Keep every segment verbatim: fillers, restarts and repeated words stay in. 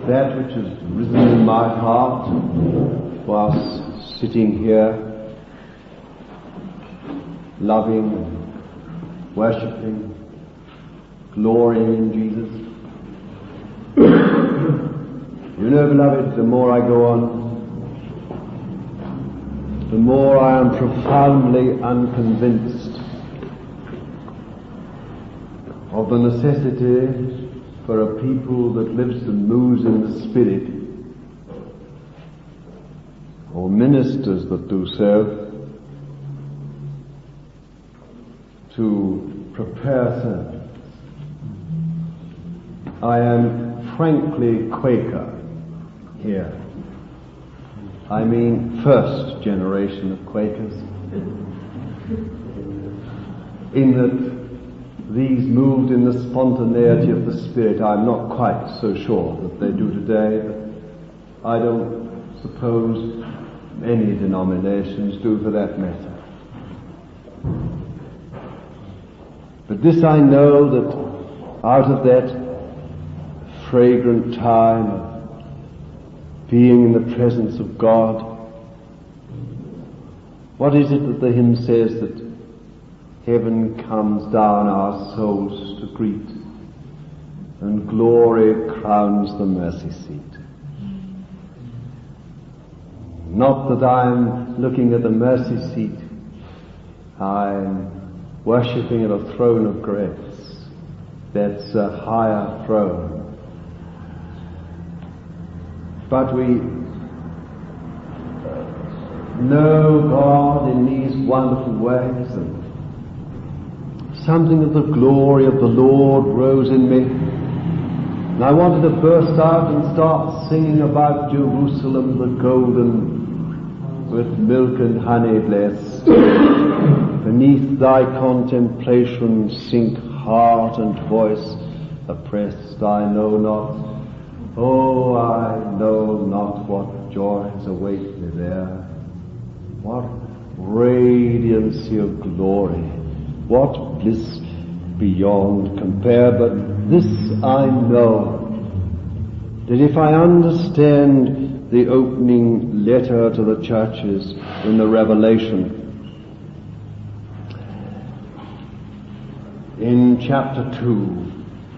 that which has risen in my heart whilst sitting here, loving, worshipping, glorying in Jesus. You know, beloved, the more I go on, the more I am profoundly unconvinced of the necessity for a people that lives and moves in the Spirit, or ministers that do so, to prepare sermons. I am frankly Quaker here. I mean first generation of Quakers, in that these moved in the spontaneity of the Spirit. I'm not quite so sure that they do today, but I don't suppose any denominations do for that matter. But this I know, that out of that fragrant time of being in the presence of God, what is it that the hymn says, that heaven comes down our souls to greet, and glory crowns the mercy seat? Not that I'm looking at the mercy seat, I'm worshipping at a throne of grace. That's a higher throne. But we know God in these wonderful ways, and something of the glory of the Lord rose in me, and I wanted to burst out and start singing about Jerusalem, the golden, with milk and honey blessed. Beneath thy contemplation sink heart and voice oppressed. I know not, oh, I know not what joys await me there. What radiancy of glory, what bliss beyond compare. But this I know, that if I understand the opening letter to the churches in the Revelation, in chapter two,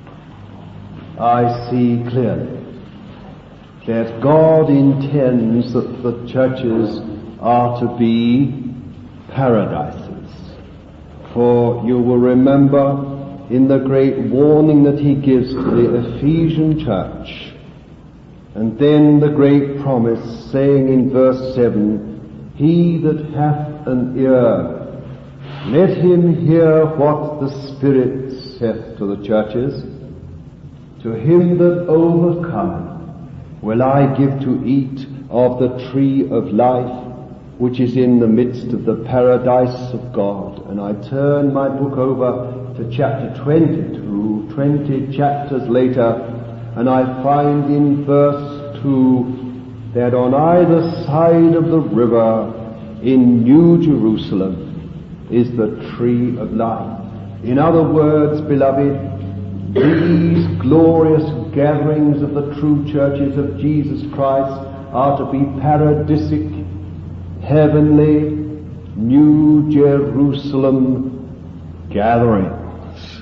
I see clearly that God intends that the churches are to be paradises. For you will remember in the great warning that he gives to the Ephesian church, and then the great promise saying in verse seven, he that hath an ear, let him hear what the Spirit saith to the churches. To him that overcometh will I give to eat of the tree of life, which is in the midst of the paradise of God. And I turn my book over to chapter twenty-two, twenty chapters later, and I find in verse two that on either side of the river in New Jerusalem is the tree of life. In other words, beloved, these glorious gatherings of the true churches of Jesus Christ are to be paradisic, heavenly, New Jerusalem gatherings.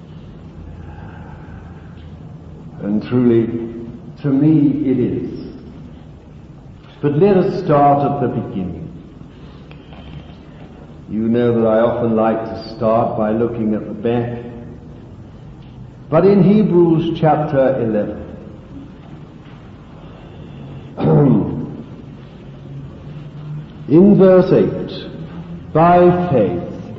And truly, to me it is. But let us start at the beginning. You know that I often like to start by looking at the back. But in Hebrews chapter eleven, in verse eight, by faith,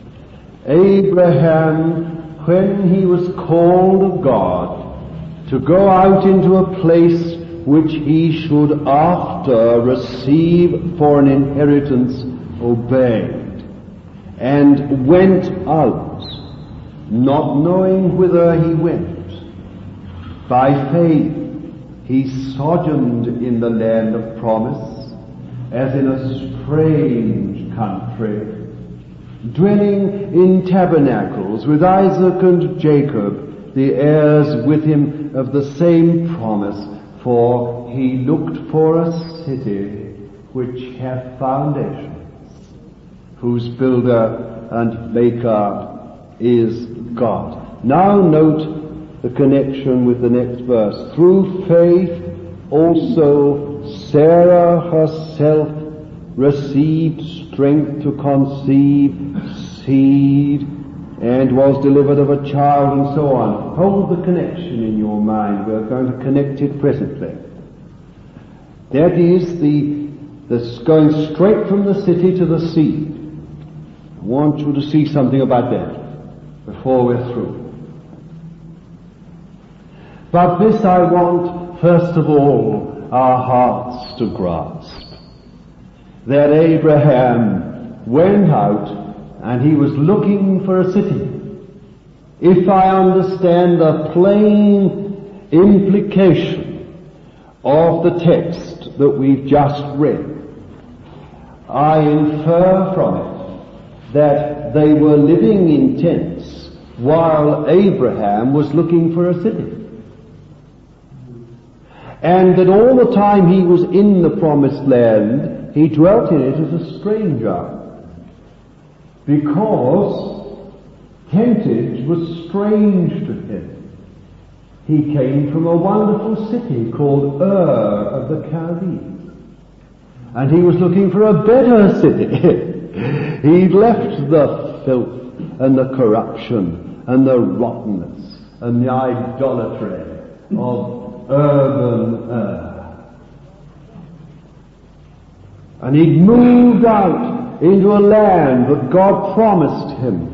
Abraham, when he was called of God to go out into a place which he should after receive for an inheritance, obeyed, and went out, not knowing whither he went. By faith he sojourned in the land of promise, as in a strange country, dwelling in tabernacles with Isaac and Jacob, the heirs with him of the same promise. For he looked for a city which hath foundations, whose builder and maker is God. Now note the connection with the next verse. Through faith also Sarah herself received strength to conceive seed, and was delivered of a child, and so on. Hold the connection in your mind. We're going to connect it presently. That is the, the going straight from the city to the sea. I want you to see something about that before we're through. But this I want, first of all, our hearts to grasp. That Abraham went out and he was looking for a city. If I understand the plain implication of the text that we've just read, I infer from it that they were living in tents while Abraham was looking for a city. And that all the time he was in the promised land, he dwelt in it as a stranger. Because tentage was strange to him. He came from a wonderful city called Ur of the Chaldees. And he was looking for a better city. He'd left the filth and the corruption and the rottenness and the idolatry of urban Ur. And he'd moved out into a land that God promised him.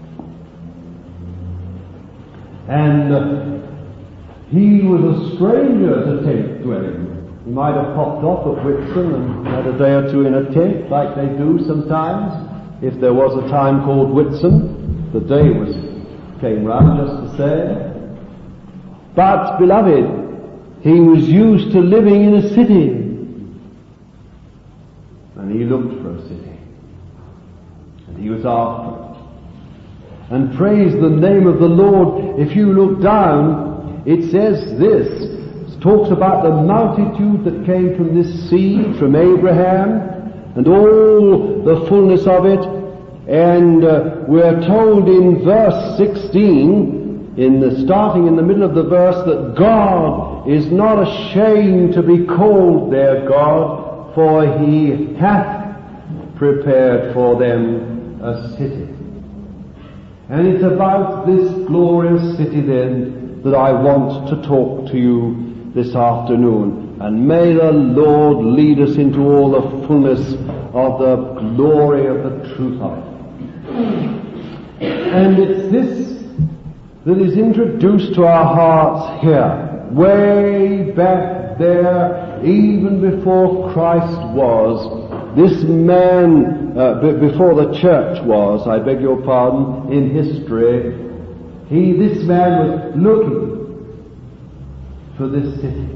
And uh, he was a stranger to tent dwelling. He might have popped off at Whitsun and had a day or two in a tent, like they do sometimes. If there was a time called Whitsun, the day was came round just the same. But, beloved, he was used to living in a city. And he looked for a city. He was after it. And praise the name of the Lord. If you look down, it says this. It talks about the multitude that came from this seed, from Abraham, and all the fullness of it. And uh, we're told in verse sixteen, in the starting in the middle of the verse, that God is not ashamed to be called their God, for he hath prepared for them a city. And it's about this glorious city then that I want to talk to you this afternoon. And may the Lord lead us into all the fullness of the glory of the truth of it. And it's this that is introduced to our hearts here, way back there, even before Christ was. This man, uh, b- before the church was, I beg your pardon, in history, he, this man was looking for this city.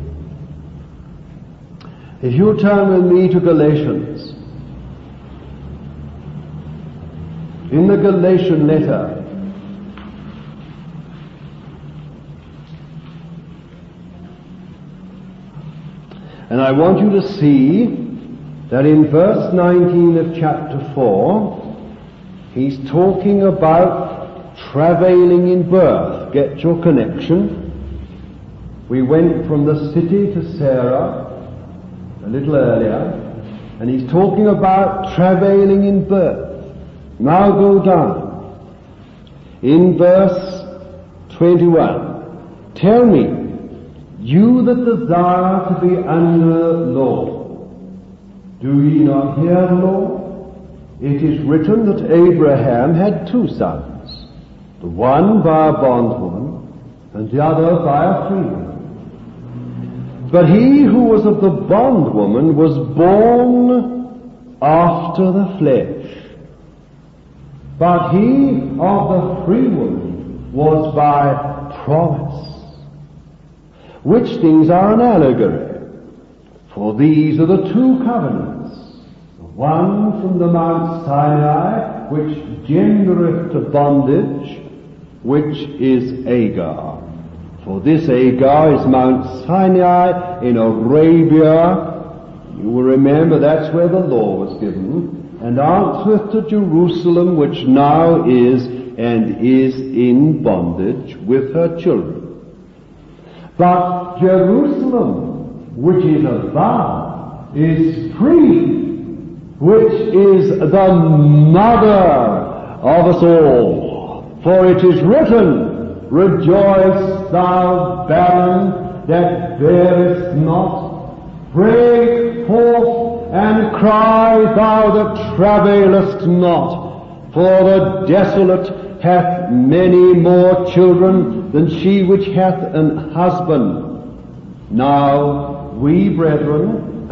If you turn with me to Galatians, in the Galatian letter, and I want you to see that in verse nineteen of chapter four, he's talking about travailing in birth. Get your connection. We went from the city to Sarah a little earlier, and he's talking about travailing in birth. Now go down. In verse twenty-one, tell me, you that desire to be under law, do ye not hear the law? It is written that Abraham had two sons, the one by a bondwoman, and the other by a free woman. But he who was of the bondwoman was born after the flesh, but he of the free woman was by promise. Which things are an allegory? For these are the two covenants, the one from the Mount Sinai, which gendereth to bondage, which is Agar, For this Agar is Mount Sinai in Arabia. You will remember that's where the law was given, and answereth to Jerusalem, which now is and is in bondage with her children. But Jerusalem, which is above, is free, which is the mother of us all. For it is written, Rejoice, thou barren that bearest not. Break forth and cry, thou that travailest not. For the desolate hath many more children than she which hath an husband. Now we, brethren,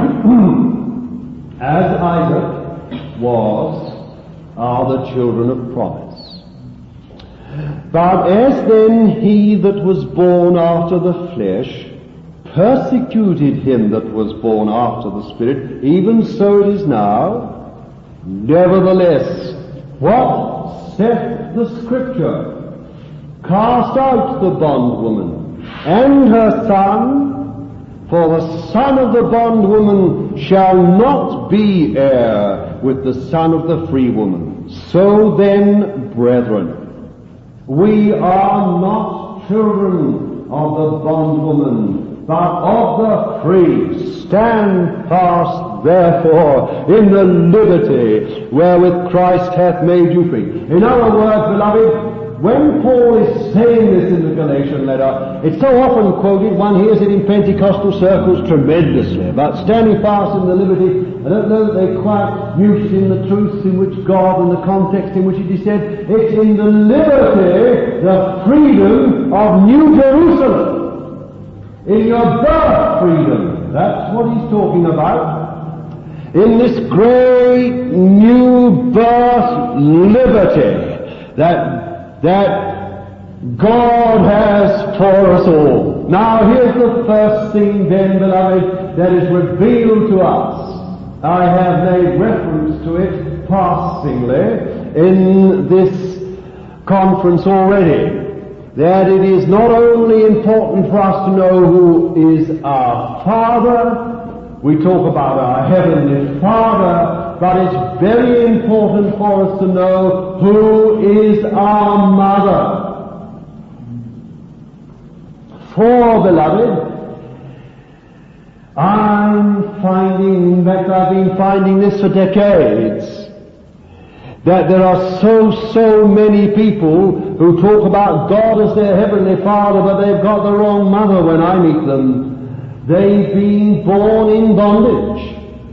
as Isaac was, are the children of promise. But as then he that was born after the flesh persecuted him that was born after the Spirit, even so it is now. Nevertheless, what saith the Scripture? Cast out the bondwoman and her son, for the son of the bondwoman shall not be heir with the son of the free woman. So then, brethren, we are not children of the bondwoman, but of the free. Stand fast, therefore, in the liberty wherewith Christ hath made you free. In other words, beloved, when Paul is saying this in the Galatian letter, it's so often quoted, one hears it in Pentecostal circles tremendously, about standing fast in the liberty. I don't know that they're quite used in the truth in which God and the context in which it is said. It's in the liberty, the freedom of New Jerusalem. In your birth freedom. That's what he's talking about. In this great new birth liberty that, that God has for us all. Now here's the first thing then, beloved, that is revealed to us. I have made reference to it passingly in this conference already. That it is not only important for us to know who is our Father, we talk about our Heavenly Father, but it's very important for us to know who is our Mother. For, beloved, I'm finding, in fact I've been finding this for decades, that there are so, so many people who talk about God as their Heavenly Father, but they've got the wrong mother when I meet them. They've been born in bondage.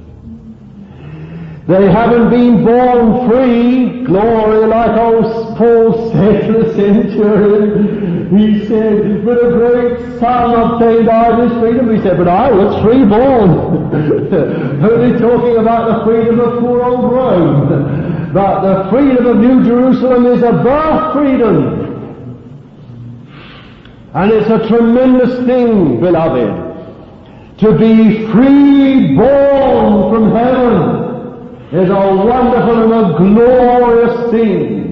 They haven't been born free, glory, like old Paul said to the centurion. He said, but a great sum obtained I this freedom. He said, but I was freeborn. Only talking about the freedom of poor old Rome. But the freedom of New Jerusalem is a birth freedom. And it's a tremendous thing, beloved. To be free born from heaven is a wonderful and a glorious thing.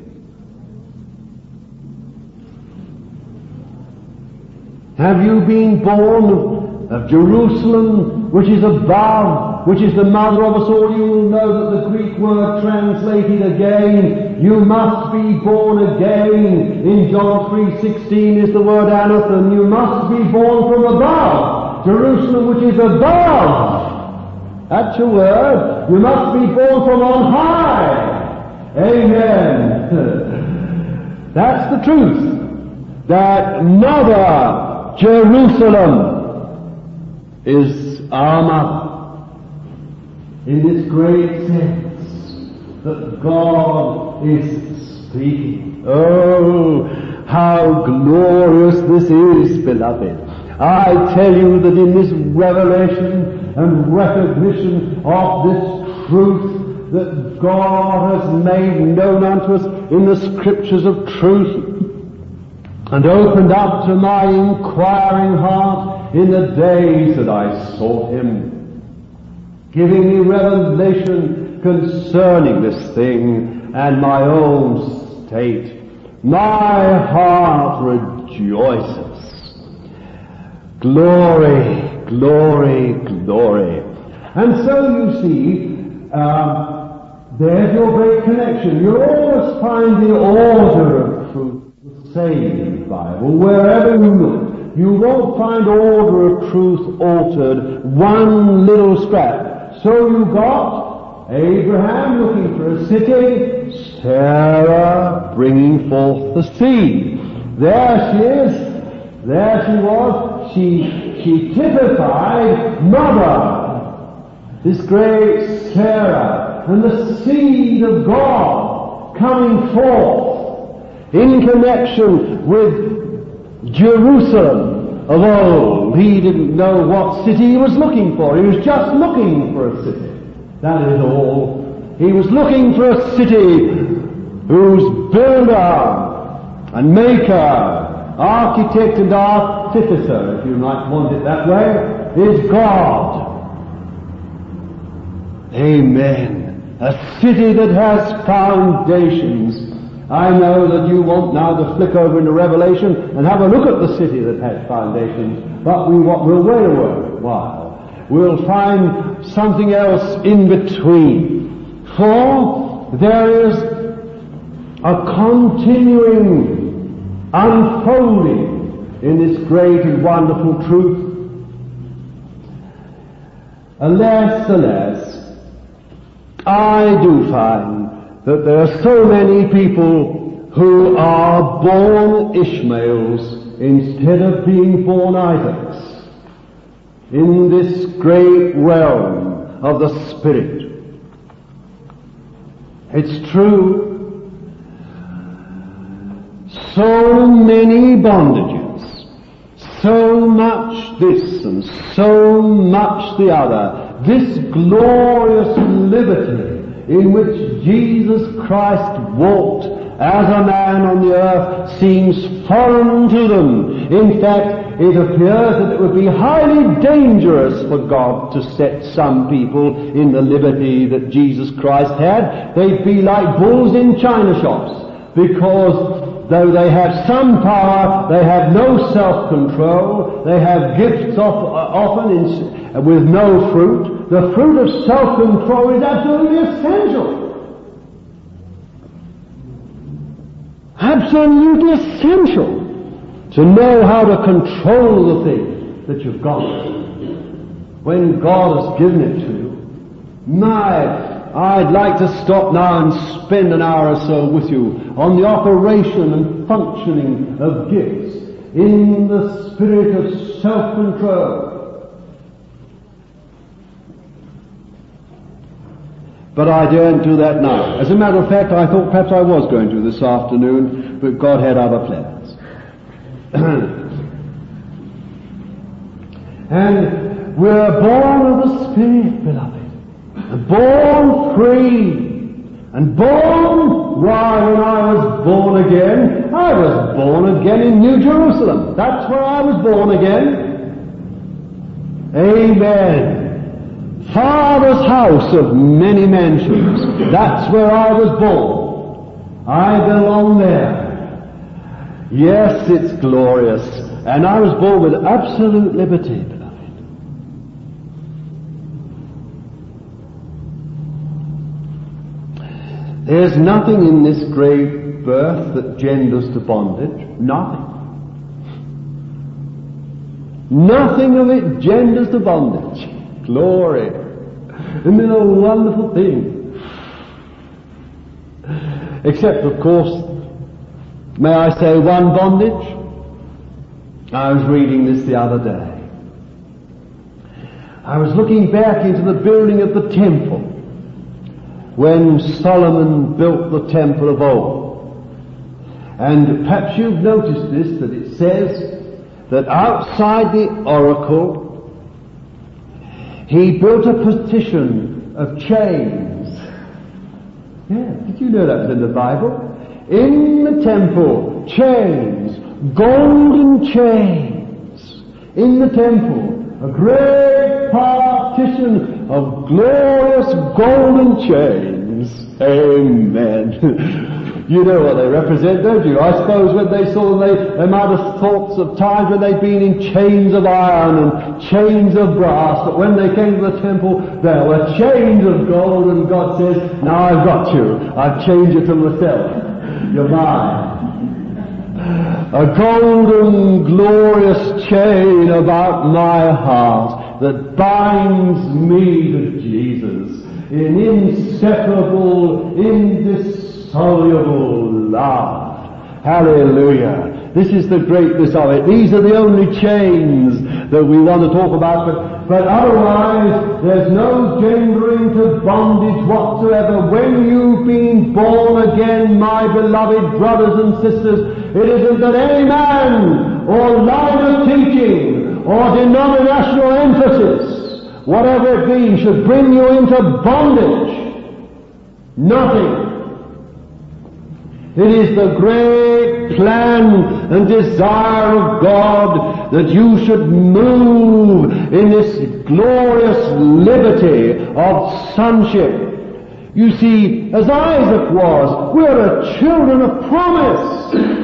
Have you been born of Jerusalem, which is above, which is the mother of us all? You will know that the Greek word translated again, you must be born again, in John three sixteen is the word anathem. You must be born from above, Jerusalem which is above. That's your word. You must be born from on high. Amen. That's the truth. That Mother Jerusalem is our mother in this great sense that God is speaking. Oh, how glorious this is, beloved. I tell you that in this revelation and recognition of this truth that God has made known unto us in the Scriptures of truth and opened up to my inquiring heart in the days that I sought Him, giving me revelation concerning this thing and my own state. My heart rejoices. Glory, glory, glory. And so you see, um, there's your great connection. You'll always find the order of truth the same in the Bible, wherever you look. You won't find order of truth altered one little scrap. So you got Abraham looking for a city, Sarah bringing forth the seed. There she is. There she was. She, she typified mother, this great Sarah, and the seed of God coming forth in connection with Jerusalem of old. He didn't know what city he was looking for. He was just looking for a city. That is all. He was looking for a city whose builder and maker, architect and artificer, if you might want it that way, is God. Amen. A city that has foundations. I know that you want now to flick over into Revelation and have a look at the city that has foundations, but we, we'll wait a while. We'll find something else in between. For there is a continuing unfolding in this great and wonderful truth. Alas, alas, I do find that there are so many people who are born Ishmaels instead of being born Isaacs in this great realm of the Spirit. It's true. So many bondages, so much this and so much the other, this glorious liberty in which Jesus Christ walked as a man on the earth seems foreign to them. In fact, it appears that it would be highly dangerous for God to set some people in the liberty that Jesus Christ had. They'd be like bulls in china shops, because though they have some power, they have no self-control. They have gifts of, often in, with no fruit. The fruit of self-control is absolutely essential. Absolutely essential to know how to control the thing that you've got when God has given it to you. My, I'd like to stop now and spend an hour or so with you on the operation and functioning of gifts in the spirit of self-control. But I daren't do that now. As a matter of fact, I thought perhaps I was going to this afternoon, but God had other plans. And we're born of the Spirit, beloved. And born free. And born, why, when I was born again, I was born again in New Jerusalem. That's where I was born again. Amen. Father's house of many mansions. That's where I was born. I belong there. Yes, it's glorious. And I was born with absolute liberty, beloved. There's nothing in this great birth that genders to bondage. Nothing. Nothing of it genders to bondage. Glory. Isn't it a wonderful thing? Except, of course, may I say one bondage? I was reading this the other day. I was looking back into the building of the temple when Solomon built the temple of old. And perhaps you've noticed this, that it says that outside the oracle he built a partition of chains. Yeah, did you know that was in the Bible? In the temple, chains, golden chains. In the temple, a great partition of glorious golden chains. Amen. You know what they represent, don't you? I suppose when they saw them, they, they might have thought of times when they'd been in chains of iron and chains of brass, but when they came to the temple, there were chains of gold, and God says, now I've got you. I've changed you to myself. You're mine. A golden, glorious chain about my heart that binds me to Jesus in inseparable, indissoluble love. Hallelujah. This is the greatness of it. These are the only chains that we want to talk about, but, but otherwise there's no gendering to bondage whatsoever. When you've been born again, my beloved brothers and sisters, it isn't that any man or line of teaching or denominational emphasis, whatever it be, should bring you into bondage. Nothing. It is the great plan and desire of God that you should move in this glorious liberty of sonship. You see, as Isaac was, we are children of promise.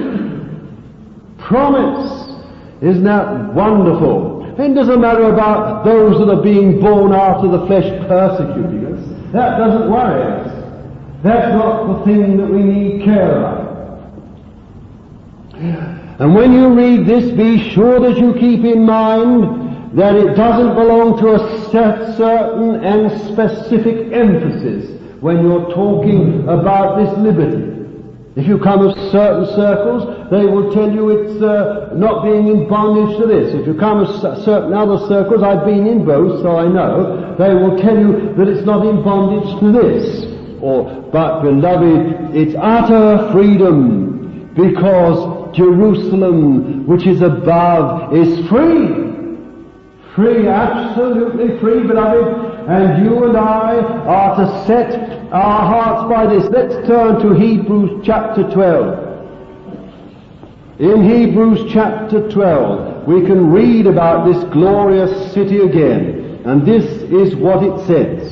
Promise. Isn't that wonderful? It doesn't matter about those that are being born after the flesh persecuting us. That doesn't worry us. That's not the thing that we need care about. And when you read this, be sure that you keep in mind that it doesn't belong to a certain and specific emphasis when you're talking about this liberty. If you come of certain circles, they will tell you it's uh, not being in bondage to this. If you come of certain other circles, I've been in both, so I know, they will tell you that it's not in bondage to this. Or, but beloved, it's utter freedom, because Jerusalem, which is above, is free. Free, absolutely free, beloved. And you and I are to set our hearts by this. Let's turn to Hebrews chapter twelve. In Hebrews chapter twelve, we can read about this glorious city again. And this is what it says.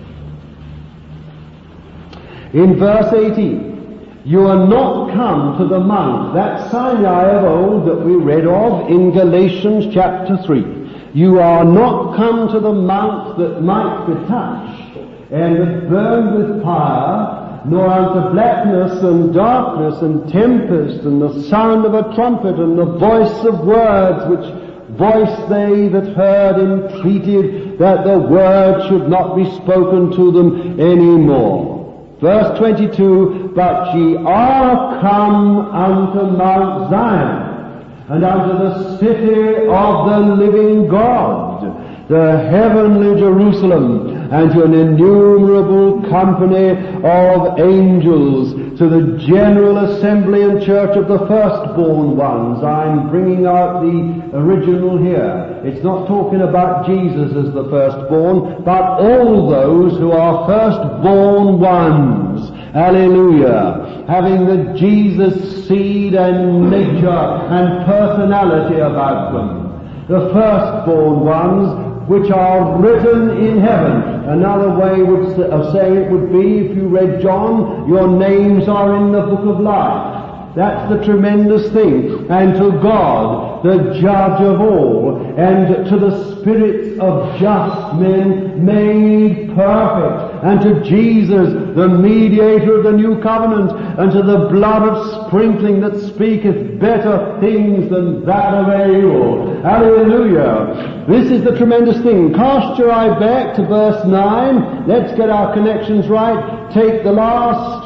In verse eighteen, you are not come to the mount, that Sinai of old that we read of in Galatians chapter three. You are not come to the mount that might be touched and that burned with fire, nor unto blackness and darkness and tempest and the sound of a trumpet and the voice of words, which voice they that heard entreated that the word should not be spoken to them any more. Verse twenty-two, but ye are come unto Mount Zion, and unto the city of the living God, the heavenly Jerusalem, and to an innumerable company of angels, to the general assembly and church of the firstborn ones. I'm bringing out the original here. It's not talking about Jesus as the firstborn, but all those who are firstborn ones. Hallelujah. Having the Jesus seed and nature and personality about them. The firstborn ones which are written in heaven. Another way would, of saying it would be, if you read John, your names are in the book of life. That's the tremendous thing. And to God, the judge of all, and to the spirits of just men made perfect, and to Jesus, the mediator of the new covenant, and to the blood of sprinkling that speaketh better things than that of Abel. Hallelujah. This is the tremendous thing. Cast your eye back to verse nine. Let's get our connections right. Take the last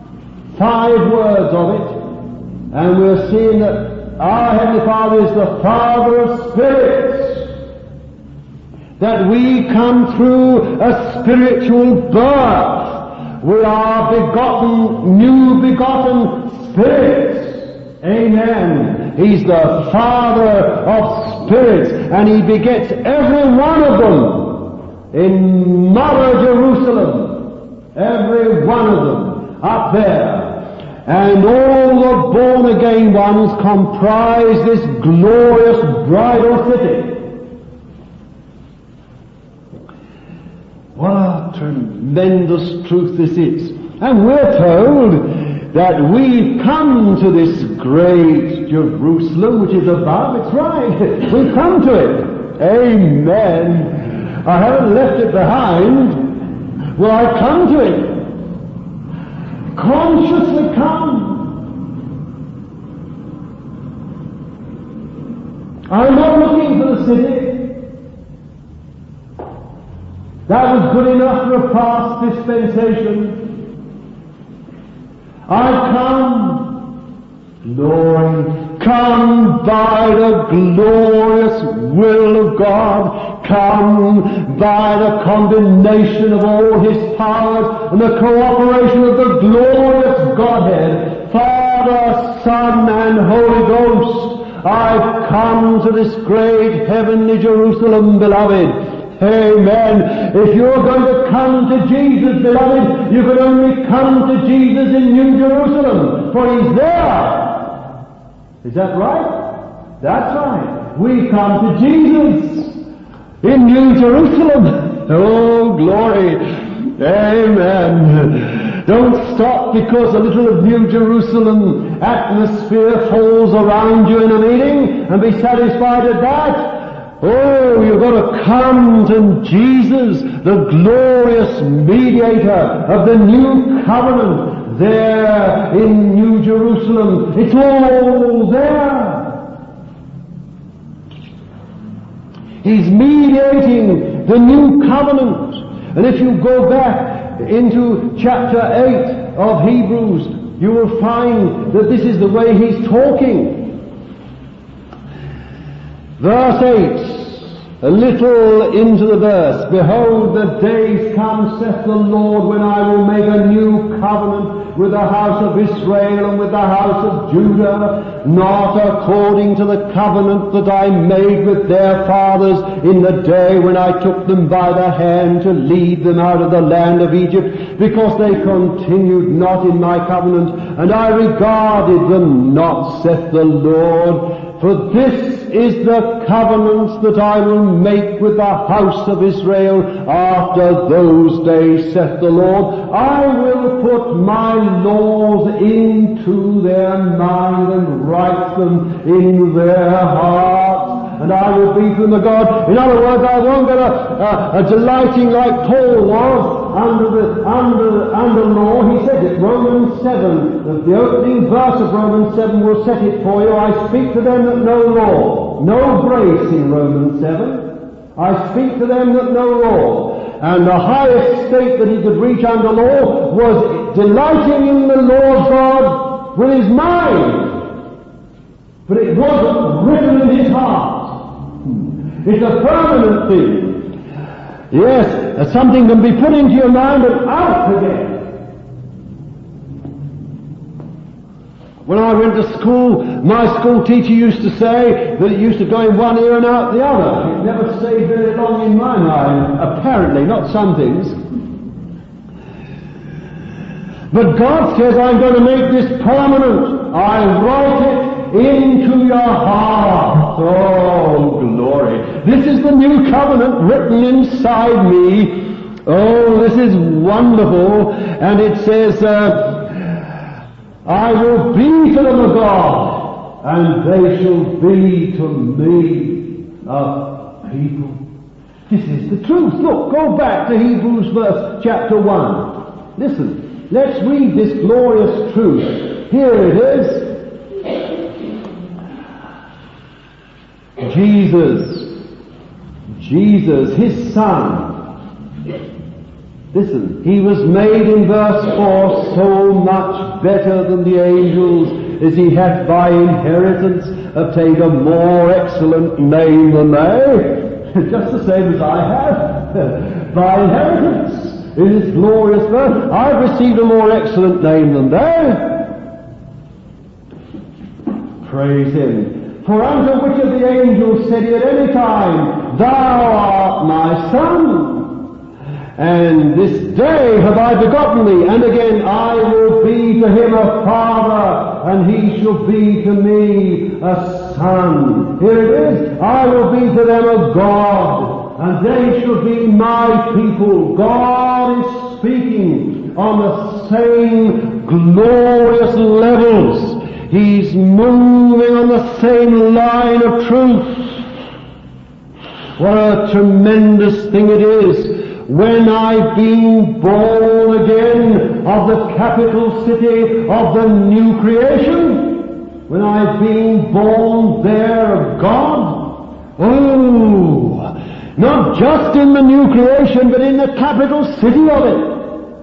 five words of it. And we're seeing that our Heavenly Father is the Father of spirits. That we come through a spiritual birth. We are begotten, new begotten spirits. Amen. He's the Father of spirits, and He begets every one of them in Mother Jerusalem. Every one of them up there. And all the born-again ones comprise this glorious bridal city. What a tremendous truth this is. And we're told that we've come to this great Jerusalem, which is above. It's right. We've come to it. Amen. I haven't left it behind. Well, I've come to it. Consciously come. I'm not looking for the city. That was good enough for a past dispensation. I've come, glory, come by the glorious will of God, come by the combination of all His powers and the cooperation of the glorious Godhead, Father, Son, and Holy Ghost. I've come to this great heavenly Jerusalem, beloved. Amen. If you're going to come to Jesus, beloved, you can only come to Jesus in New Jerusalem, for He's there. Is that right? That's right. We come to Jesus in New Jerusalem. Oh, glory. Amen. Don't stop because a little of New Jerusalem atmosphere falls around you in a meeting and be satisfied at that. Oh, you've got to come to Jesus, the glorious mediator of the new covenant, there in New Jerusalem. It's all there. He's mediating the new covenant. And if you go back into chapter eight of Hebrews, you will find that this is the way he's talking. Verse eight, a little into the verse, behold, the days come, saith the Lord, when I will make a new covenant with the house of Israel and with the house of Judah, not according to the covenant that I made with their fathers in the day when I took them by the hand to lead them out of the land of Egypt, because they continued not in my covenant, and I regarded them not, saith the Lord. For this is the covenant that I will make with the house of Israel after those days, saith the Lord. I will put my laws into their mind and write them in their hearts, and I will be to them a God. In other words, I won't get a, a, a delighting like Paul was under the under under law. He said it, Romans seven, the, the opening verse of Romans seven will set it for you. I speak to them that know law, no grace in Romans seven. I speak to them that know law. And the highest state that he could reach under law was delighting in the law of God with his mind. But it wasn't written in his heart. It's a permanent thing. Yes, something can be put into your mind and out again. When I went to school, my school teacher used to say that it used to go in one ear and out the other. It never stayed very long in my mind, apparently, not some things. But God says, I'm going to make this permanent. I write it into your heart. Oh, glory. This is the new covenant written inside me. Oh, this is wonderful. And it says, uh, I will be to them a God, and they shall be to me a people. This is the truth. Look, go back to Hebrews verse chapter one. Listen, let's read this glorious truth. Here it is. Jesus, Jesus, His Son. Listen, He was made in verse four so much better than the angels, as He hath by inheritance obtained a more excellent name than they. Just the same as I have. By inheritance, in this glorious verse, I've received a more excellent name than they. Praise Him. For unto which of the angels said He at any time, Thou art my Son, and this day have I begotten thee, and again I will be to him a father, and he shall be to me a son. Here it is, I will be to them a God, and they shall be my people. God is speaking on the same glorious levels. He's moving on the same line of truth. What a tremendous thing it is when I've been born again of the capital city of the new creation, when I've been born there of God. Oh, not just in the new creation, but in the capital city of it.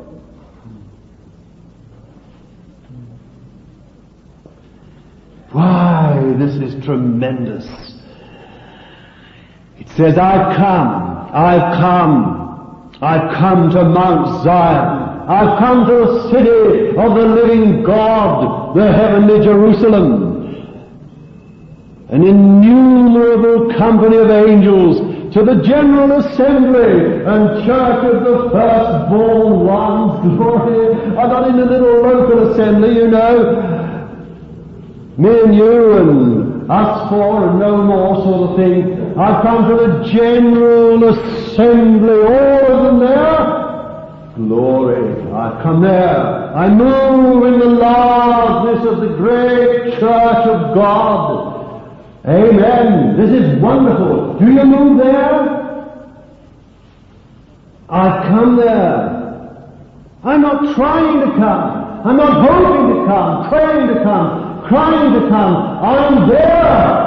Why, this is tremendous. It says, I've come, I've come, I've come to Mount Zion, I've come to the city of the living God, the heavenly Jerusalem, an innumerable company of angels, to the general assembly and church of the firstborn ones. Glory. I'm not in the little local assembly, you know. Me and you and us four and no more sort of thing. I've come to the general assembly, all of them there. Glory. I've come there. I move in the largeness of the great church of God. Amen. This is wonderful. Do you move there? I've come there. I'm not trying to come. I'm not hoping to come, praying to come, crying to come. I'm there.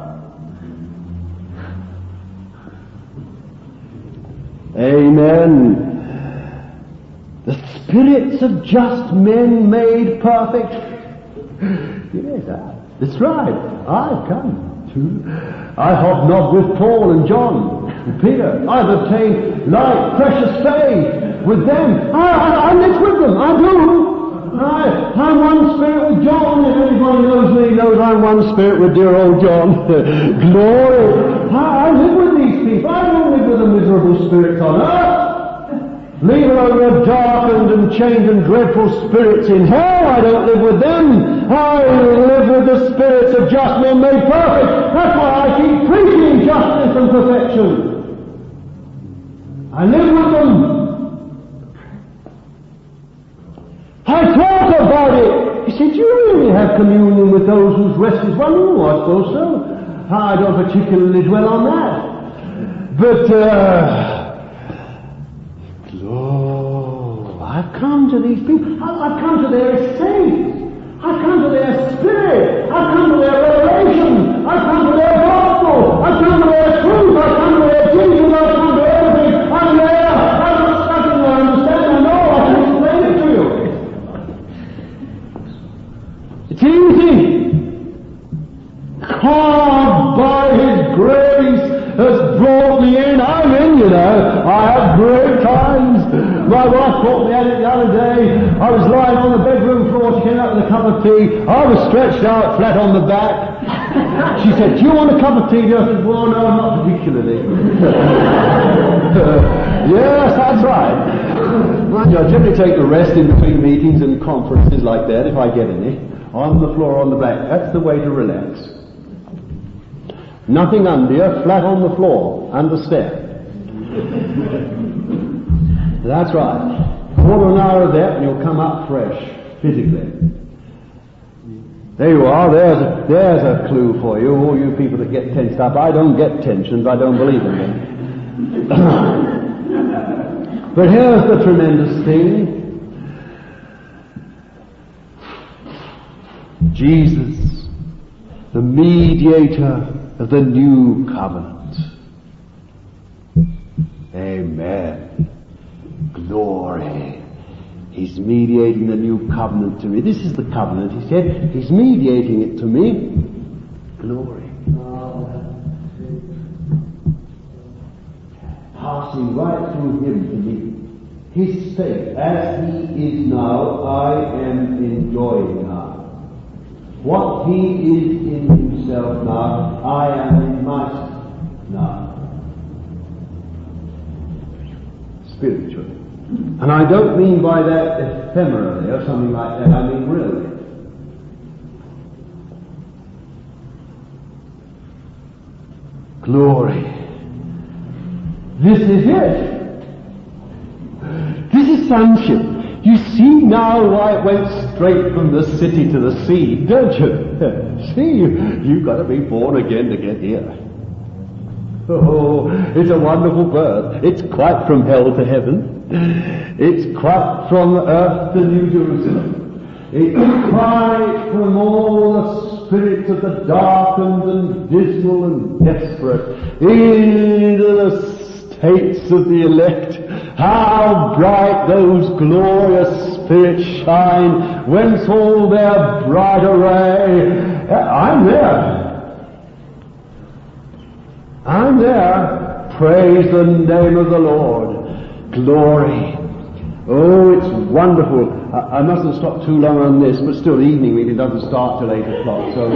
Amen. The spirits of just men made perfect. Yes, that's right. I've come to. I hobnobbed with Paul and John and Peter. I've obtained light, precious faith with them. I, I, I live with them. I do. I, I'm one spirit with John. If anybody knows me, knows I'm one spirit with dear old John. Glory. I, I live with these people. I don't live with the miserable spirits on earth. Leave alone the darkened and chained and dreadful spirits in hell. I don't live with them. I live with the spirits of just men made perfect. That's why I keep preaching justice and perfection. I live with them. I talk about it. He said, do you really have communion with those whose rest is one? Oh, I suppose so. I don't particularly dwell on that. But, uh, oh, I've come to these people. I've come to their estate. I've come to their spirit. I've come to their revelation. I've come to their gospel. I've come to their truth. I've come to their teaching. I've come to everything. I'm there. I'm not stuck in there. I understand. I know. I can explain it to you. It's easy. God, by His grace, has brought me in. I'm in, you know. I have great times. My wife caught me at it the other day. I was lying on the bedroom floor. She came out with a cup of tea. I was stretched out flat on the back. She said, do you want a cup of tea? I said, well, no, not particularly. Yes, that's right. I generally take the rest in between meetings and conferences like that, if I get any, on the floor on the back. That's the way to relax. Nothing under you, flat on the floor. Understand? That's right. Quarter of an hour of that and you'll come up fresh, physically. There you are. There's a, there's a clue for you, all you people that get tensed up. I don't get tensions. I don't believe in them. But here's the tremendous thing. Jesus, the mediator of the new covenant. Amen. Glory. He's mediating the new covenant to me. This is the covenant, he said. He's mediating it to me. Glory. Passing right through him to me. His state, as he is now, I am enjoying now. What he is in himself now, I am in myself now. Spiritually. And I don't mean by that ephemerally or something like that, I mean really. Glory. This is it. This is sonship. You see now why it went straight from the city to the sea, don't you? See, you've got to be born again to get here. Oh, it's a wonderful birth. It's quite from hell to heaven. It's quite from earth to New Jerusalem. It's quite from all the spirits of the darkened and dismal and desperate into the states of the elect. How bright those glorious spirits shine, whence all their bright array. I'm there. I'm there. Praise the name of the Lord. Glory. Oh, it's wonderful. I, I mustn't stop too long on this, but still the evening meeting doesn't start till eight o'clock, so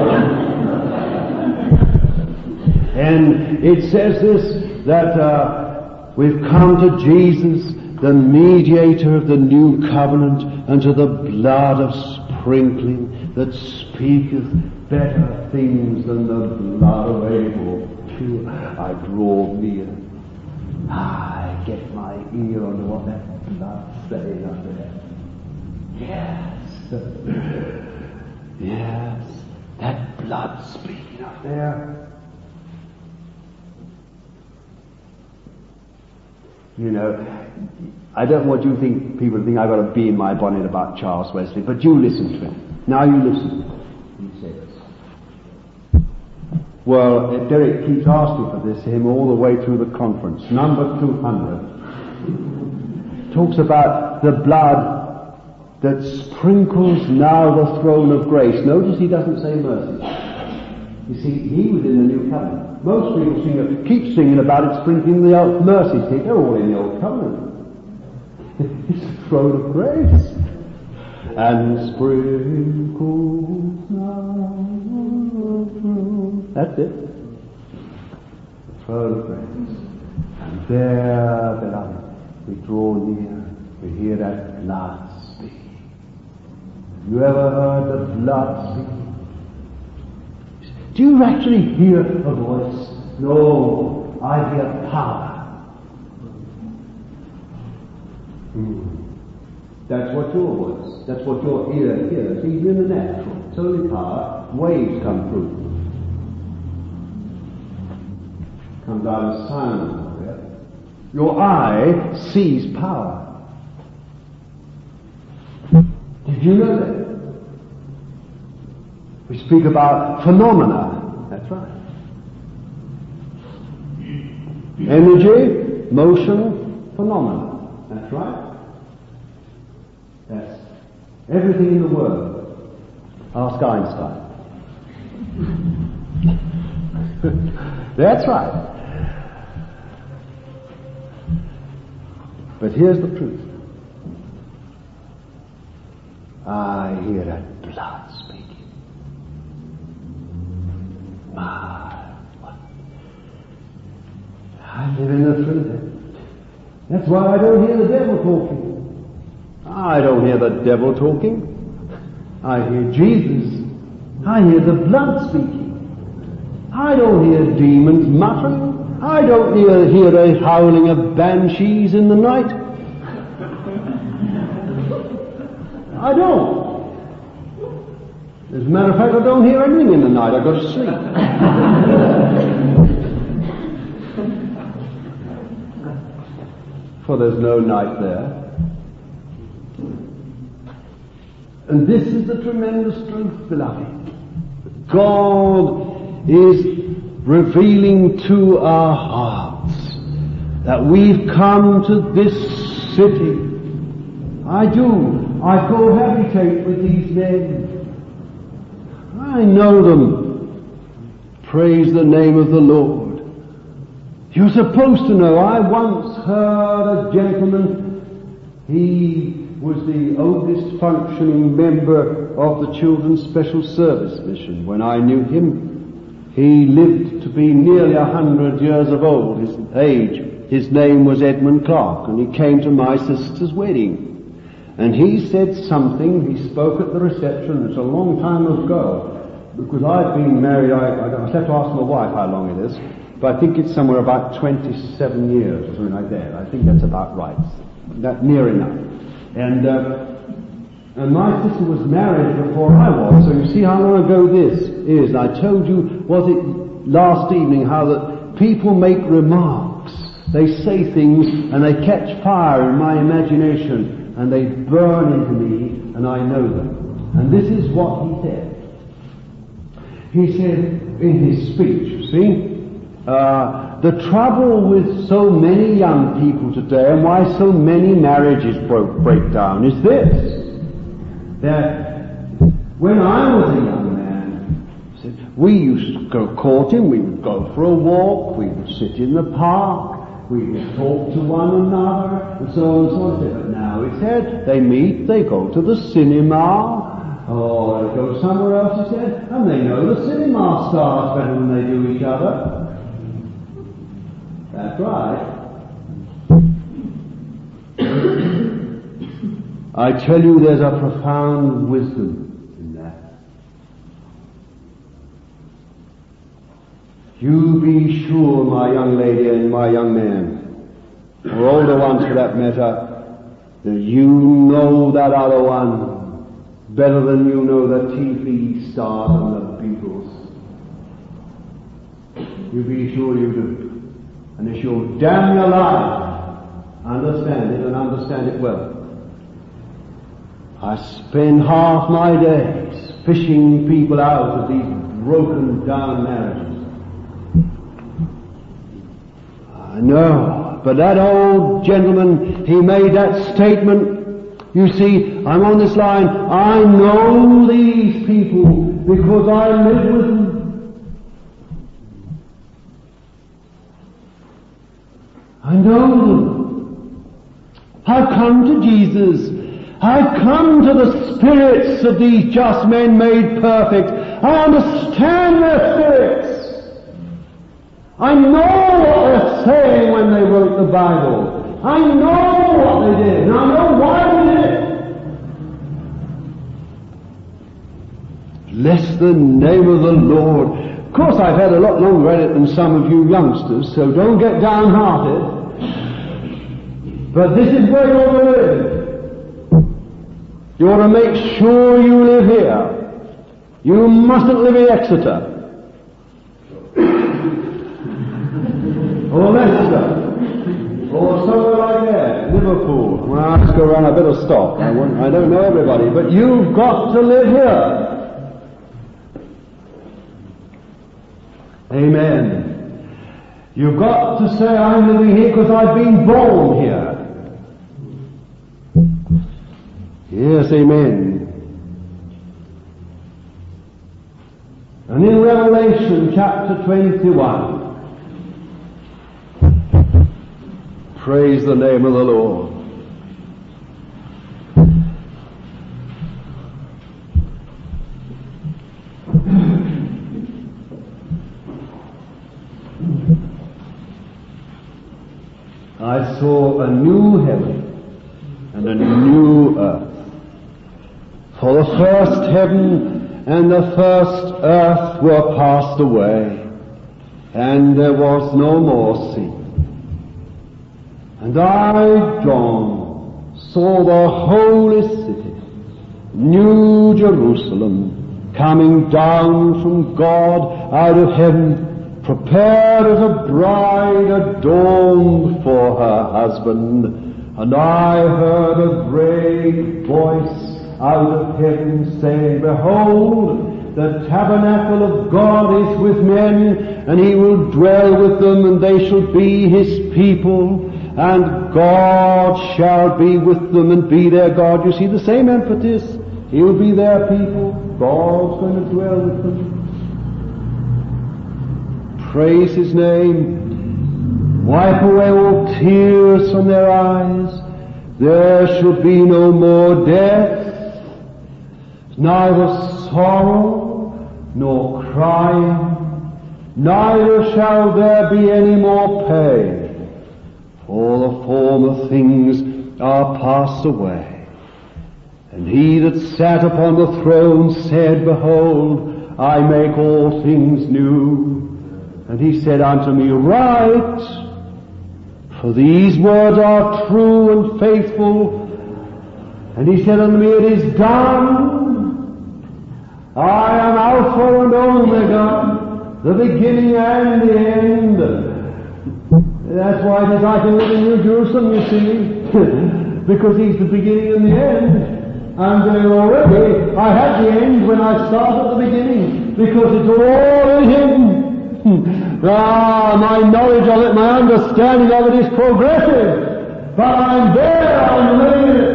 and it says this, that uh, we've come to Jesus, the mediator of the new covenant, and to the blood of sprinkling that speaketh better things than the blood of Abel. I draw near. I get my ear on what that blood saying up there. Yes. Yes. That blood speaking up there. You know, I don't want you to think, people to think I've got a bee in my bonnet about Charles Wesley, but you listen to him. Now you listen. He says, well, uh, Derek keeps asking for this hymn all the way through the conference. Number two hundred. Talks about the blood that sprinkles now the throne of grace. Notice he doesn't say mercy. You see, he was in the new covenant. Most people sing, keep singing about it sprinkling the old mercy seat. They're all in the old covenant. It's the throne of grace. And sprinkles now. That's it. Throne of grace. And there, beloved, we draw near. We hear that blood speaking. Have you ever heard the blood speaking? Do you actually hear a voice? No, I hear power. Hmm. That's what your voice, that's what your ear hears, even in the natural. It's only power. Waves come through. Comes out of sound. Your eye sees power. Did you know that? We speak about phenomena. That's right. Energy, motion, phenomena. That's right. That's everything in the world. Ask Einstein. That's right. But here's the truth. I hear that blood speaking. My, what? I live in the truth. That's why I don't hear the devil talking. I don't hear the devil talking. I hear Jesus. I hear the blood speaking. I don't hear demons muttering. I don't hear, hear the howling of banshees in the night. I don't. As a matter of fact, I don't hear anything in the night. I go to sleep. For there's no night there. And this is the tremendous truth, beloved. God is revealing to our hearts that we've come to this city. I do. I cohabitate with these men. I know them. Praise the name of the Lord. You're supposed to know. I once heard a gentleman, he was the oldest functioning member of the Children's Special Service Mission. When I knew him, he lived to be nearly a hundred years of old, his age. His name was Edmund Clark, and he came to my sister's wedding. And he said something, he spoke at the reception, it's a long time ago, because I've been married, I, I, I have to ask my wife how long it is, but I think it's somewhere about twenty-seven years or something like that. I think that's about right. That near enough. And, uh, and my sister was married before I was, so you see how long ago this is. And I told you, was it last evening, how that people make remarks. They say things and they catch fire in my imagination and they burn into me and I know them. And this is what he said. He said in his speech, you see, uh, the trouble with so many young people today and why so many marriages broke, break down is this, that when I was a young man, said, we used to go courting, we would go for a walk, we would sit in the park, we would talk to one another, and so on and so on. But now it said, they meet, they go to the cinema, or they go somewhere else, he said, and they know the cinema stars better than they do each other. That's right. I tell you, there's a profound wisdom in that. You be sure, my young lady and my young man, or older ones for that matter, that you know that other one better than you know the T V stars and the Beatles. You be sure you do. And if you'll damn your life, understand it and understand it well. I spend half my days fishing people out of these broken down marriages. I know, but that old gentleman, he made that statement. You see, I'm on this line, I know these people because I live with them. I know them. I've come to Jesus. I've come to the spirits of these just men made perfect. I understand their spirits. I know what they're saying when they wrote the Bible. I know what they did, and I know why they did it. Bless the name of the Lord. Of course, I've had a lot longer at it than some of you youngsters, so don't get downhearted. But this is where you ought to live. You ought to make sure you live here. You mustn't live in Exeter. Or Leicester. Or somewhere like that. Liverpool. Well, I'll just go around, I better stop. I, want, I don't know everybody, but you've got to live here. Amen. You've got to say, I'm living here because I've been born here. Yes, amen. And in Revelation chapter twenty-one, praise the name of the Lord. I saw a new heaven and a new earth. For the first heaven and the first earth were passed away, and there was no more sea. And I, John, saw the holy city, New Jerusalem, coming down from God out of heaven, prepared as a bride adorned for her husband. And I heard a great voice out of heaven saying, Behold, the tabernacle of God is with men, and he will dwell with them, and they shall be his people, and God shall be with them and be their God. You see the same emphasis. He'll be their people. God's going to dwell with them. Praise his name. Wipe away all tears from their eyes. There shall be no more death, neither sorrow nor crying, neither shall there be any more pain, for the former things are passed away. And he that sat upon the throne said, Behold, I make all things new. And he said unto me, Write, for these words are true and faithful. And he said unto me, it is done. I am Alpha and Omega, the beginning and the end. That's why it is I can live in New Jerusalem, you see, because he's the beginning and the end. And there already, I had the end when I started at the beginning, because it's all in him. Ah, my knowledge of it, my understanding of it is progressive, but I'm there, I'm living it.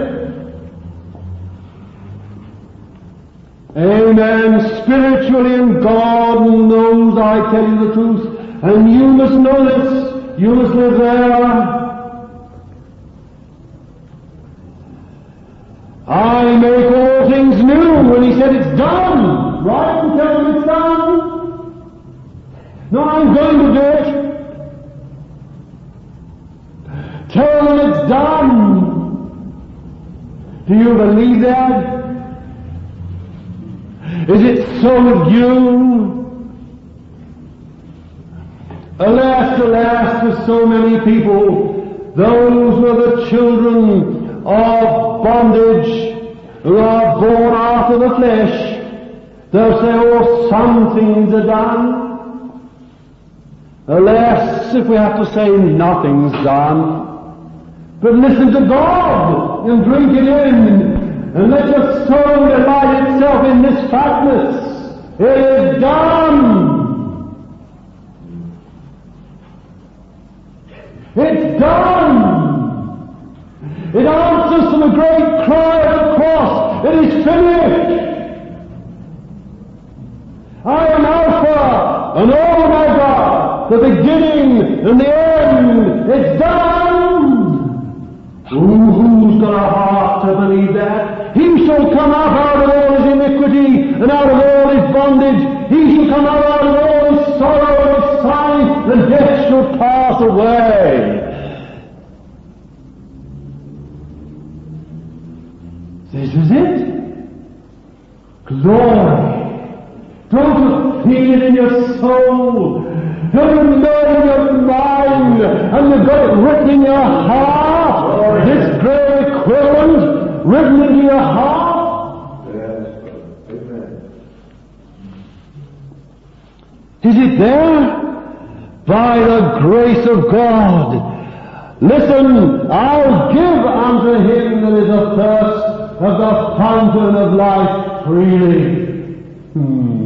Amen. Spiritually, and God knows I tell you the truth, and you must know this. You must live there. I make all things new. When he said it's done, right? And tell him it's done. No, I'm going to do it. Tell them it's done. Do you believe that? Is it so with you? Alas, alas, for so many people, those who are the children of bondage, who are born after the flesh, they'll say, oh, some things are done. Alas, if we have to say nothing's done. But listen to God and drink it in, and let your soul delight itself in this fatness. It is done. It's done. It answers to the great cry of the cross. It is finished. I am Alpha and Omega, the beginning and the end. It's done. Ooh, who's got a heart to believe that? He shall come up out of all his iniquity and out of all his bondage. He shall come out, out of all his sorrow and his sighing, and death shall pass away. This is it. Glory. Don't you feel it in your soul? Don't you know it in your mind? And you've got it written in your heart? Glory. This great equivalent written into your heart? Yes. Amen. Is it there? By the grace of God. Listen, I'll give unto him that is athirst of the fountain of life freely. Hmm.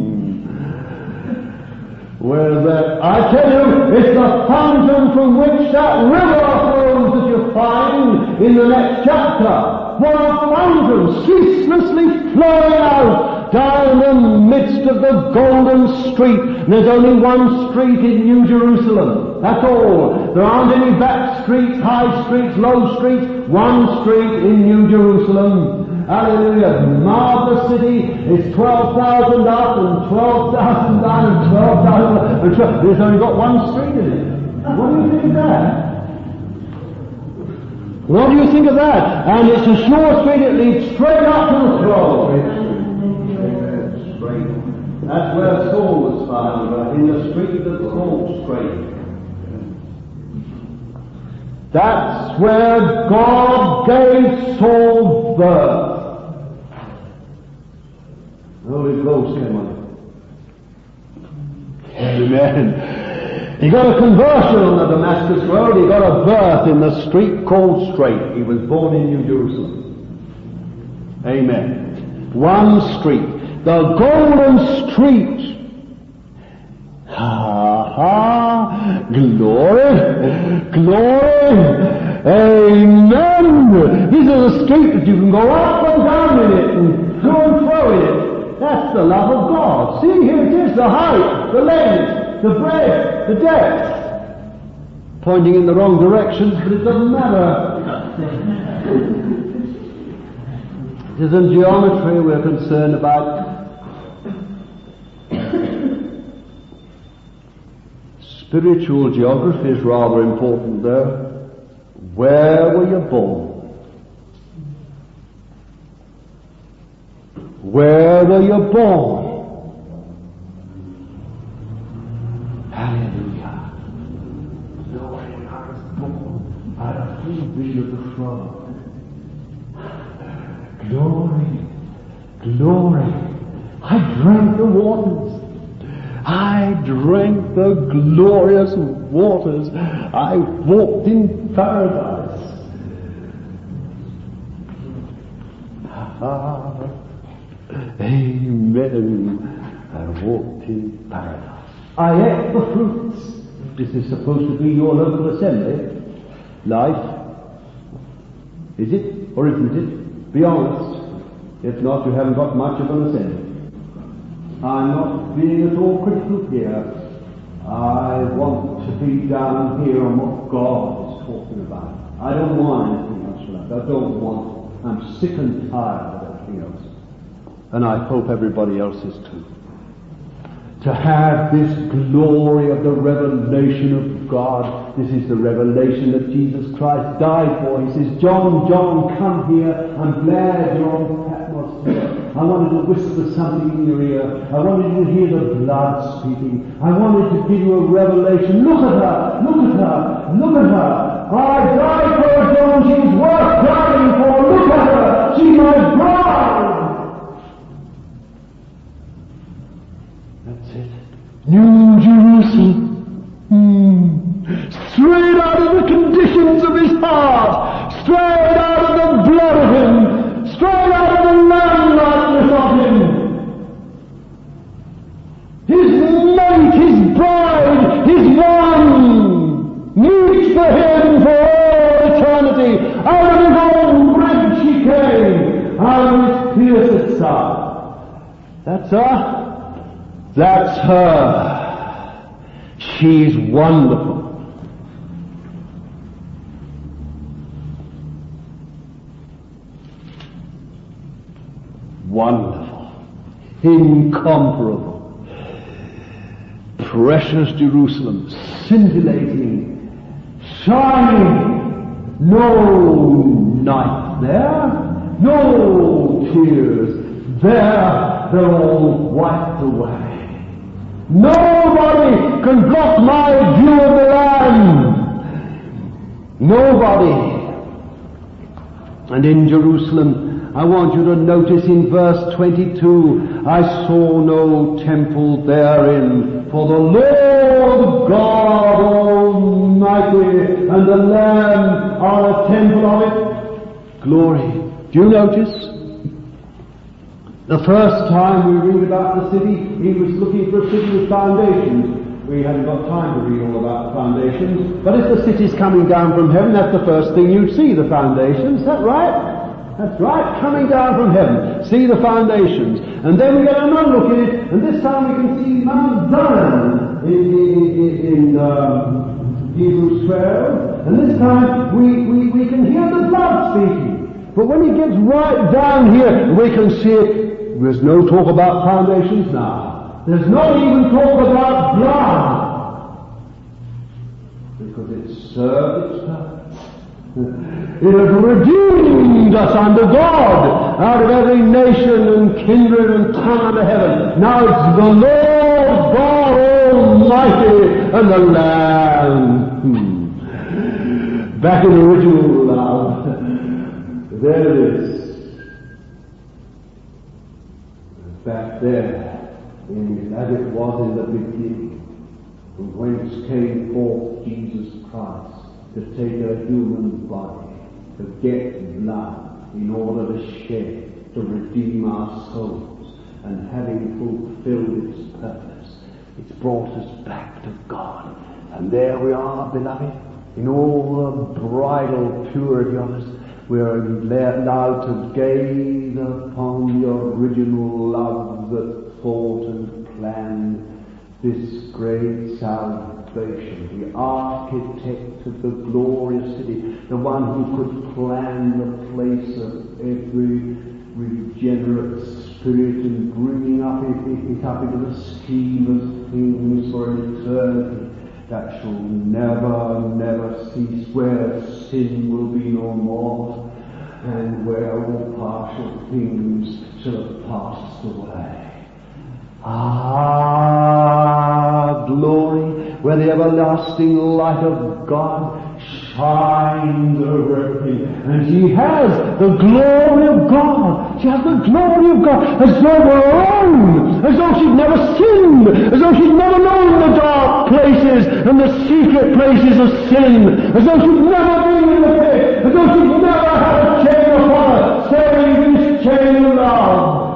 Where's that? I tell you, it's the fountain from which that river flows that you find in the next chapter. What a fountain, ceaselessly flowing out down the midst of the golden street. And there's only one street in New Jerusalem. That's all. There aren't any back streets, high streets, low streets. One street in New Jerusalem. Hallelujah. Marvelous city. It's twelve thousand up and twelve thousand down and twelve thousand up. There's only got one street in it. What do you think of that? What do you think of that? And it's a sure street. It leads straight up to the throne. That's where Saul was found, in the street that's called Straight. That's where God gave Saul birth. The Holy Ghost came on him. Amen. He got a conversion on the Damascus Road. He got a birth in the street called Straight. He was born in New Jerusalem. Amen. One street. The golden street. Ha ha. Glory. Glory. Amen. This is a street that you can go up and down in it and to and fro in it. That's the love of God. See, here it is, the height, the length, the breadth, the depth. Pointing in the wrong directions, but it doesn't matter. It isn't geometry we're concerned about. Spiritual geography is rather important though. Where were you born? Where were you born? Hallelujah. Lord, when I was born, I had a full vision of the throne. Glory, glory. I drank the waters. I drank the glorious waters. I walked in paradise. Ah, amen. I walked in paradise. I ate the fruits. This is supposed to be your local assembly. Life. Is it or isn't it? Be honest. If not, you haven't got much of an assembly. I'm not being at all critical here. I want to be down here on what God is talking about. I don't want anything else from that. I don't want it. I'm sick and tired of everything else. And I hope everybody else is too. To have this glory of the revelation of God. This is the revelation that Jesus Christ died for. He says, John, John, come here. I'm glad you're on Patmos here. I wanted to whisper something in your ear. I wanted you to hear the blood speaking. I wanted to give you a revelation. Look at her! Look at her! Look at her! I died for her, John. She's worth dying for. Look at her! She's my bride! That's it. New Jerusalem. Hmm. Straight out of the conditions of his heart. Straight out of the blood of him. Straight out of the lamb-likeness of him. His mate, his bride, his one. Meet for him for all eternity. Out of his own rib she came. Out of his pierced side. That's her. That's her. She's wonderful. Wonderful. Incomparable. Precious Jerusalem. Scintillating. Shining. No night there. No tears. There they're all wiped away. Nobody can block my view of the Lamb. Nobody. And in Jerusalem, I want you to notice in verse twenty-two, I saw no temple therein, for the Lord God Almighty and the Lamb are a temple of it. Glory. Do you notice? The first time we read about the city, he was looking for a city with foundations. We haven't got time to read all about the foundations, but if the city's coming down from heaven, that's the first thing you'd see, the foundations. Is that right? That's right, coming down from heaven. See the foundations. And then we get another look at it, and this time we can see Mount Zion in, in, in, in um, Hebrews twelve. And this time we, we, we can hear the blood speaking. But when he gets right down here, we can see it. There's no talk about foundations now. There's not even talk about blood. Because it served its purpose. It has redeemed us unto God out of every nation and kindred and tongue under heaven. Now it's the Lord God Almighty and the Lamb. Hmm. Back in original love. There it is. Back there, in, as it was in the beginning, from whence came forth Jesus Christ to take a human body, to get blood in order to shed, to redeem our souls, and having fulfilled its purpose, it's brought us back to God. And there we are, beloved, in all the bridal purity of us. We are allowed to gaze upon the original love that thought and planned this great salvation. The architect of the glorious city, the one who could plan the place of every regenerate spirit and bringing up it, it up into the scheme of things for an eternity that shall never, never cease, where sin will be no more, and where all partial things shall have passed away. Ah, glory, where the everlasting light of God shines over everything. And she has the glory of God. She has the glory of God as though it were her own, as though she'd never sinned, as though she'd never known the dark places and the secret places of sin, as though she'd never been in the pit, as though she'd never had a chain upon her, save this chain of love.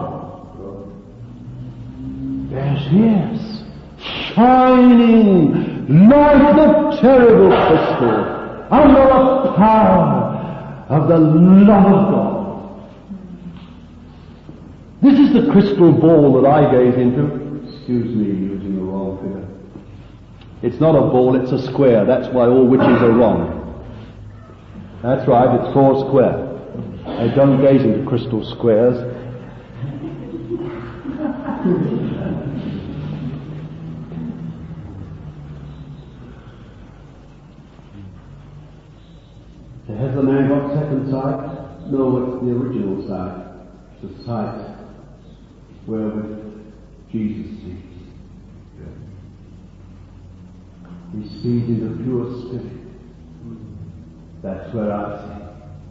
There she is, shining like the terrible crystal, under the power of the love of God. This is the crystal ball that I gaze into. Excuse me, using the wrong figure. It's not a ball, it's a square. That's why all witches are wrong. That's right, it's four square. I don't gaze into crystal squares. Has the man got second sight? No, it's the original sight. It's the sight wherewith Jesus sees. He sees in the pure spirit. That's where I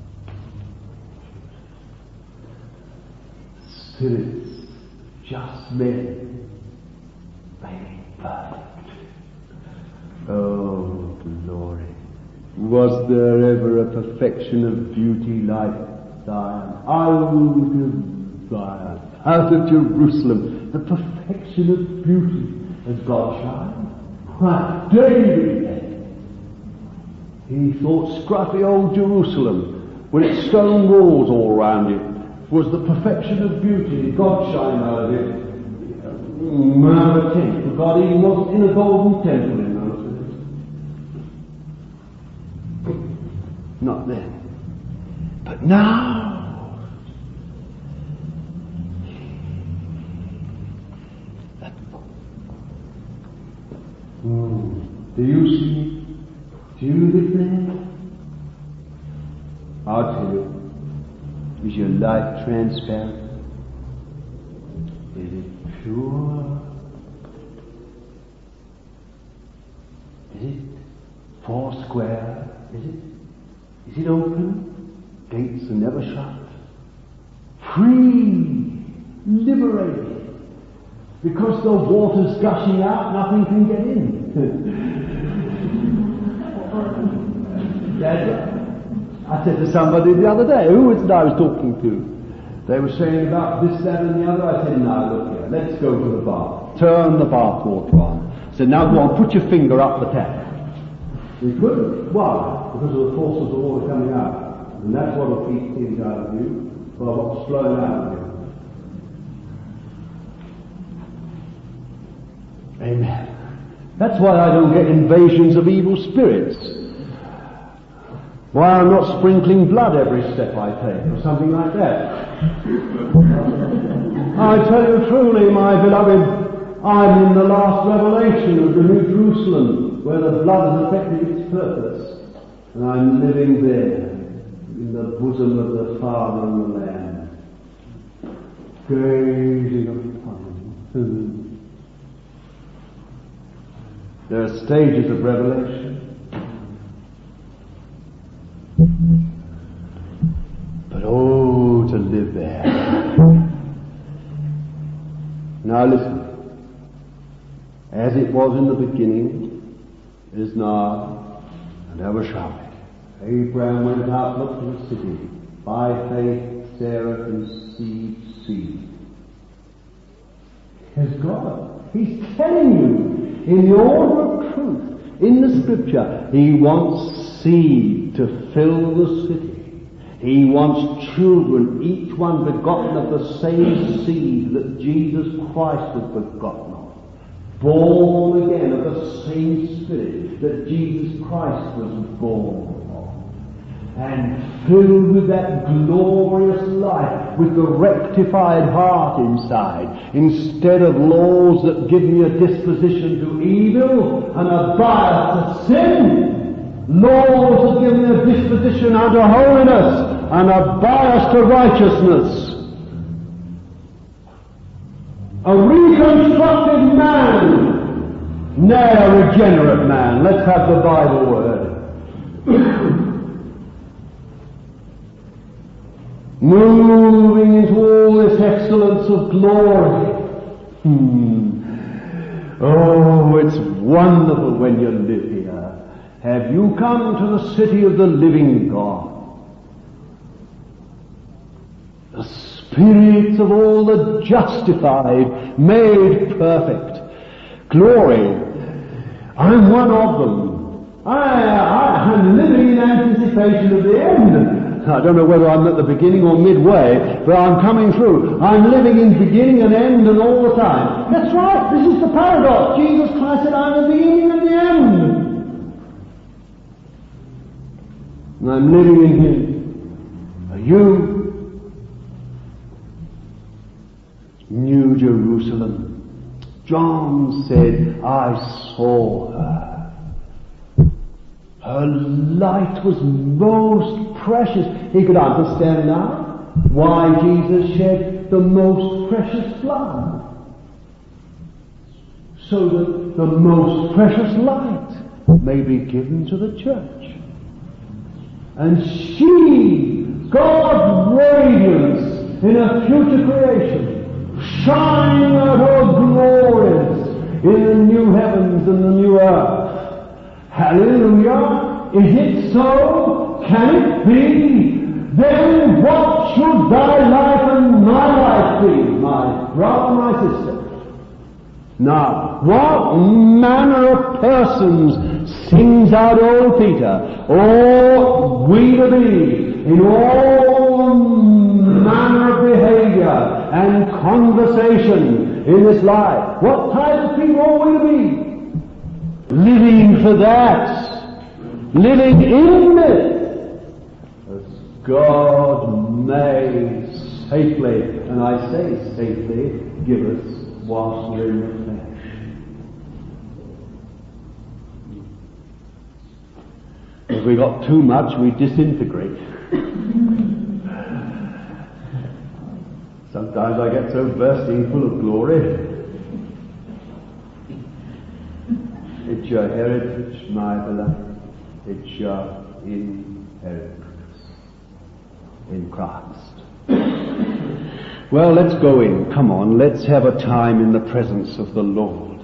see. Spirits, just men, made perfect. Oh, glory. Was there ever a perfection of beauty like Zion? Out of Zion, out of Jerusalem, the perfection of beauty as God shined. Why, David, he thought scruffy old Jerusalem, with its stone walls all round it, was the perfection of beauty. God shined out of it. Mount of Temple. God even wasn't in a golden temple in those days. Not then. But now, mm, do you see? Do you live there? I'll tell you. Is your life transparent? Is it pure? Is it four square? Is it? Is it open? Gates are never shut. Free, liberated. Because the water's gushing out, nothing can get in. I said to somebody the other day, who was it I was talking to? They were saying about this, that, and the other. I said, now look here, let's go to the bath. Turn the bath water on. I said, now go on, put your finger up the tap. We couldn't. Why? Because of the force of the water coming out. And that's what will keep things out of you, by what's flowing out of you. Amen. That's why I don't get invasions of evil spirits. Why I'm not sprinkling blood every step I take, or something like that. I tell you truly, my beloved, I'm in the last revelation of the New Jerusalem, where the blood has effected its purpose. And I'm living there, in the bosom of the Father and the Lamb, gazing upon Him. There are stages of revelation. But oh, to live there. Now listen. As it was in the beginning, is now, and ever shall be. Abraham went out, looked to the city. By faith, Sarah conceived seed. Here's God. He's telling you, in the order of truth, in the Scripture, He wants seed to fill the city. He wants children, each one begotten of the same seed that Jesus Christ was begotten of. Born again of the same Spirit that Jesus Christ was born of. And filled with that glorious life, with the rectified heart inside, instead of laws that give me a disposition to evil and a bias to sin, laws that give me a disposition unto holiness and a bias to righteousness. A reconstructed man, nay, a regenerate man. Let's have the Bible word. moving into all this excellence of glory. Hmm. Oh, it's wonderful when you live here. Have you come to the city of the living God? The spirits of all the justified, made perfect. Glory. I'm one of them. I, I, I'm living in anticipation of the end. I don't know whether I'm at the beginning or midway, but I'm coming through. I'm living in beginning and end and all the time. That's right. This is the paradox. Jesus Christ said, I'm the beginning and the end. And I'm living in Him. Are you New Jerusalem? John said, I saw her. Her light was most precious. He could understand now why Jesus shed the most precious blood. So that the most precious light may be given to the church. And she, God's radiance in a future creation, shining out her glories in the new heavens and the new earth. Hallelujah! Is it so? Can it be? Then what should thy life and my life be, my brother, my sister? Now, what manner of persons sings out old Peter? Oh, we to be in all manner of behavior and conversation in this life. What type of people are we to be? Living for that. Living in this. As God may safely, and I say safely, give us whilst we're in the flesh. If we got too much, we disintegrate. Sometimes I get so bursting full of glory. It's your heritage, my beloved. It's your inheritance in Christ. Well, let's go in. Come on, let's have a time in the presence of the Lord.